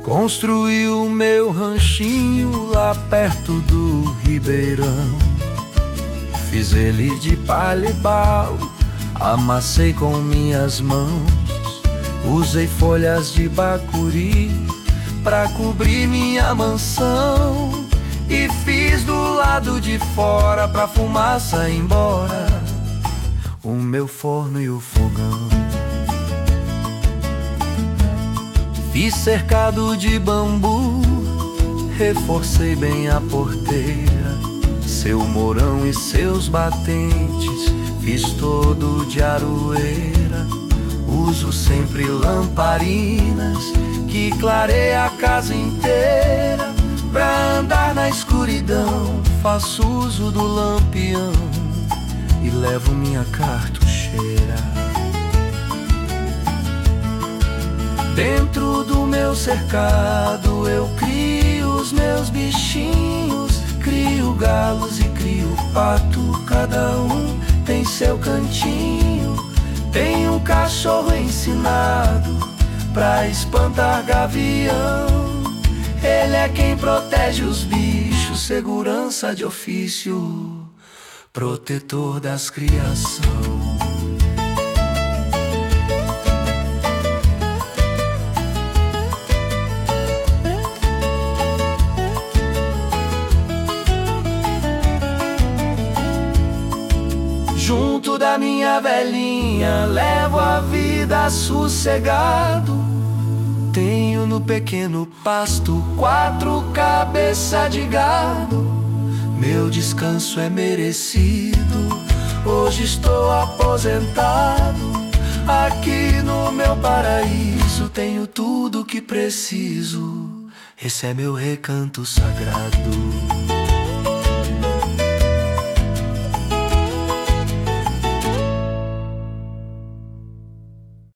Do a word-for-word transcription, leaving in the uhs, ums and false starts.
Construí o meu ranchinho lá perto do ribeirão. Fiz ele de palha e pau, amassei com minhas mãos. Usei folhas de bacuri pra cobrir minha mansão. E fiz do lado de fora pra fumaça ir embora o meu forno e o fogão. Fiz cercado de bambu, reforcei bem a porteira. Seu morão e seus batentes fiz todo de aroeira. Uso sempre lamparinas que clareia a casa inteira. Pra andar na escuridão faço uso do lampião e levo minha cartucheira. Dentro do meu cercado eu crio os meus bichinhos. Crio galos e crio pato, cada um tem seu cantinho. Tem um cachorro ensinado pra espantar gavião. Ele é quem protege os bichos, segurança de ofício, protetor das criação. Junto da minha velhinha levo a vida sossegado. Tenho no pequeno pasto quatro cabeças de gado. Meu descanso é merecido, hoje estou aposentado. Aqui no meu paraíso tenho tudo que preciso. Esse é meu recanto sagrado.